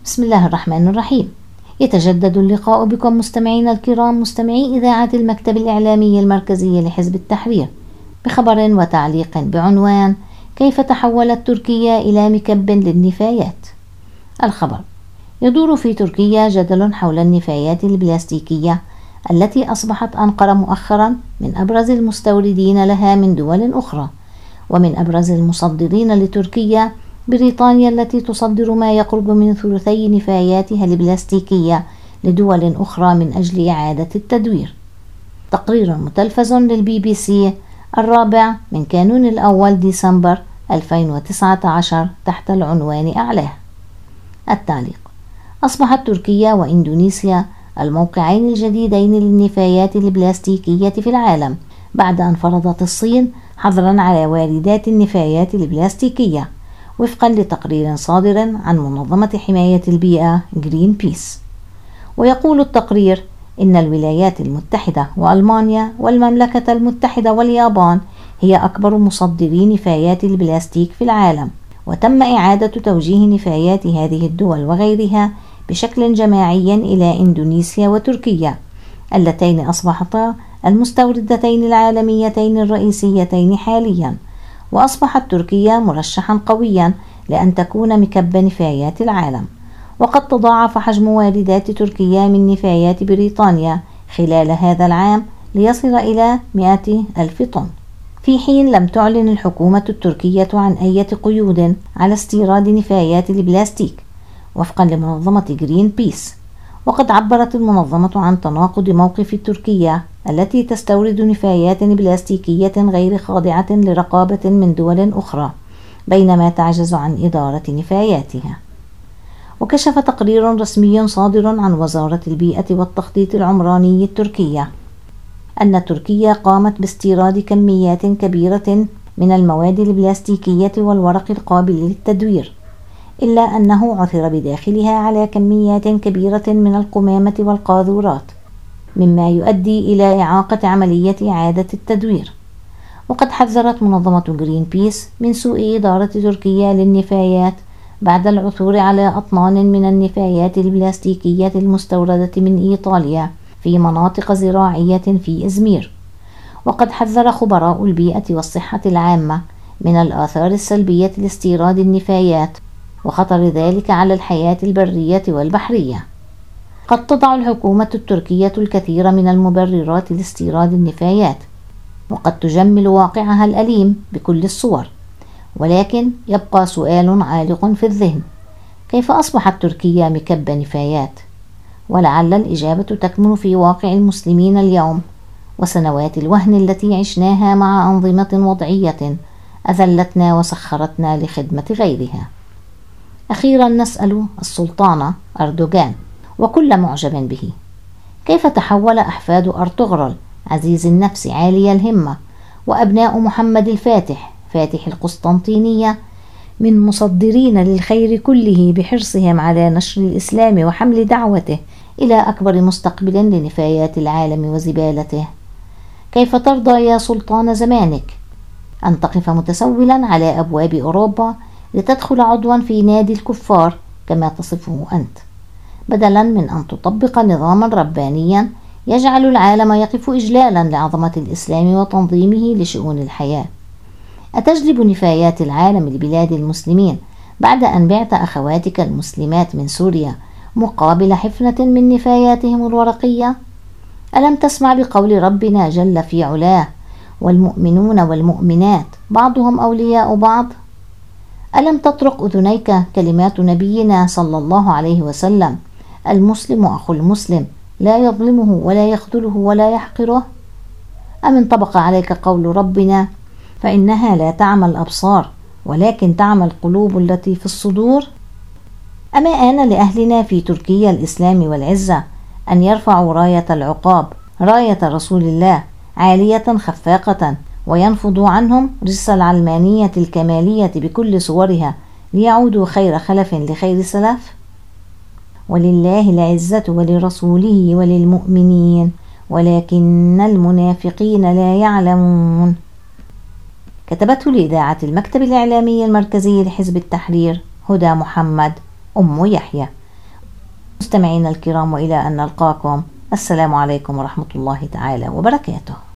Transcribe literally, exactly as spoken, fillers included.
بسم الله الرحمن الرحيم. يتجدد اللقاء بكم مستمعينا الكرام، مستمعي إذاعة المكتب الإعلامي المركزي لحزب التحرير، بخبر وتعليق بعنوان: كيف تحولت تركيا إلى مكب للنفايات؟ الخبر: يدور في تركيا جدل حول النفايات البلاستيكية التي أصبحت أنقرة مؤخرا من أبرز المستوردين لها من دول أخرى، ومن أبرز المصدرين لتركيا بريطانيا التي تصدر ما يقرب من ثلثي نفاياتها البلاستيكية لدول أخرى من أجل إعادة التدوير. تقرير متلفز للبي بي سي الرابع من كانون الأول ديسمبر ألفين وتسعة عشر تحت العنوان أعلاه. التعليق: أصبحت تركيا وإندونيسيا الموقعين الجديدين للنفايات البلاستيكية في العالم بعد أن فرضت الصين حظرا على واردات النفايات البلاستيكية، وفقا لتقرير صادر عن منظمة حماية البيئة جرين بيس. ويقول التقرير إن الولايات المتحدة وألمانيا والمملكة المتحدة واليابان هي أكبر مصدري نفايات البلاستيك في العالم، وتم إعادة توجيه نفايات هذه الدول وغيرها بشكل جماعي إلى إندونيسيا وتركيا، اللتين أصبحتا المستوردتين العالميتين الرئيسيتين حاليا. وأصبحت تركيا مرشحا قويا لأن تكون مكب نفايات العالم، وقد تضاعف حجم واردات تركيا من نفايات بريطانيا خلال هذا العام ليصل إلى مئة ألف طن، في حين لم تعلن الحكومة التركية عن أي قيود على استيراد نفايات البلاستيك وفقا لمنظمة جرين بيس. وقد عبرت المنظمة عن تناقض موقف تركيا التي تستورد نفايات بلاستيكية غير خاضعة لرقابة من دول أخرى، بينما تعجز عن إدارة نفاياتها. وكشف تقرير رسمي صادر عن وزارة البيئة والتخطيط العمراني التركية أن تركيا قامت باستيراد كميات كبيرة من المواد البلاستيكية والورق القابل للتدوير، إلا أنه عثر بداخلها على كميات كبيرة من القمامة والقاذورات، مما يؤدي إلى إعاقة عملية إعادة التدوير. وقد حذرت منظمة جرين بيس من سوء إدارة تركيا للنفايات بعد العثور على أطنان من النفايات البلاستيكية المستوردة من إيطاليا في مناطق زراعية في إزمير. وقد حذر خبراء البيئة والصحة العامة من الآثار السلبية لاستيراد النفايات وخطر ذلك على الحياة البرية والبحرية. قد تضع الحكومة التركية الكثير من المبررات لاستيراد النفايات، وقد تجمل واقعها الأليم بكل الصور، ولكن يبقى سؤال عالق في الذهن: كيف أصبحت تركيا مكب نفايات؟ ولعل الإجابة تكمن في واقع المسلمين اليوم وسنوات الوهن التي عشناها مع أنظمة وضعية أذلتنا وسخرتنا لخدمة غيرها. أخيرا نسأل السلطان أردوغان وكل معجب به: كيف تحول أحفاد أرطغرل عزيز النفس عالي الهمة وأبناء محمد الفاتح فاتح القسطنطينية من مصدرين للخير كله بحرصهم على نشر الإسلام وحمل دعوته إلى أكبر مستقبل لنفايات العالم وزبالته؟ كيف ترضى يا سلطان زمانك أن تقف متسولا على أبواب أوروبا لتدخل عضوا في نادي الكفار كما تصفه أنت، بدلا من أن تطبق نظاما ربانيا يجعل العالم يقف إجلالا لعظمة الإسلام وتنظيمه لشؤون الحياة؟ أتجلب نفايات العالم لبلاد المسلمين بعد أن بعت أخواتك المسلمات من سوريا مقابل حفنة من نفاياتهم الورقية؟ ألم تسمع بقول ربنا جل في علاه: والمؤمنون والمؤمنات بعضهم أولياء بعض؟ ألم تطرق أذنيك كلمات نبينا صلى الله عليه وسلم: المسلم أخو المسلم لا يظلمه ولا يخذله ولا يحقره؟ أم انطبق عليك قول ربنا: فإنها لا تعمى الأبصار ولكن تعمى القلوب التي في الصدور؟ أما آن لأهلنا في تركيا الإسلام والعزة أن يرفعوا راية العقاب، راية رسول الله، عالية خفاقة، وينفضوا عنهم رجس العلمانية الكمالية بكل صورها ليعودوا خير خلف لخير سلف؟ ولله العزة ولرسوله وللمؤمنين ولكن المنافقين لا يعلمون. كتبته لإذاعة المكتب الإعلامي المركزي لحزب التحرير هدى محمد أم يحيى. مستمعينا الكرام، وإلى أن نلقاكم، السلام عليكم ورحمة الله تعالى وبركاته.